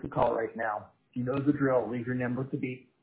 call right now. You know the drill. Leave your number at the beep.